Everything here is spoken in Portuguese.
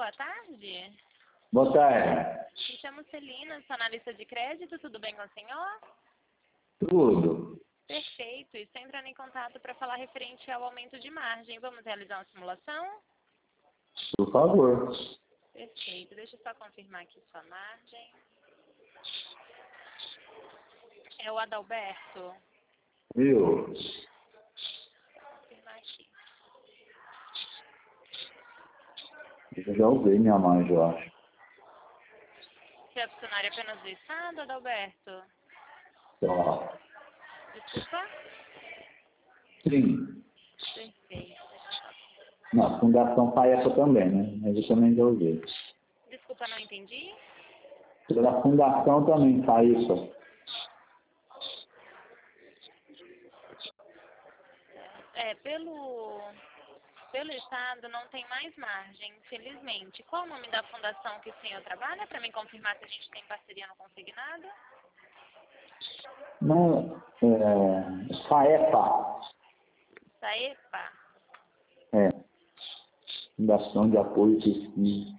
boa tarde. Boa tarde. Me chamo Celina, sou analista de crédito, tudo bem com o senhor? Tudo. Perfeito, estou entrando em contato para falar referente ao aumento de margem. Vamos realizar uma simulação? Por favor. Perfeito, deixa eu só confirmar aqui sua margem. É o Adalberto? Viu? Vou confirmar aqui. Eu já usei minha margem, eu acho. Você é funcionário apenas do Estado, Adalberto? Só. Desculpa? Sim. Perfeito. Na Fundação FAEPA também, né? Mas eu também já usei. Desculpa, não entendi? Pela Fundação também FAEPA. Pelo Estado não tem mais margem, infelizmente. Qual o nome da fundação que o senhor trabalha, para me confirmar se a gente tem parceria no consignado? Não, FAEPA. Saepa? É. Fundação de Apoio e Pesquisa.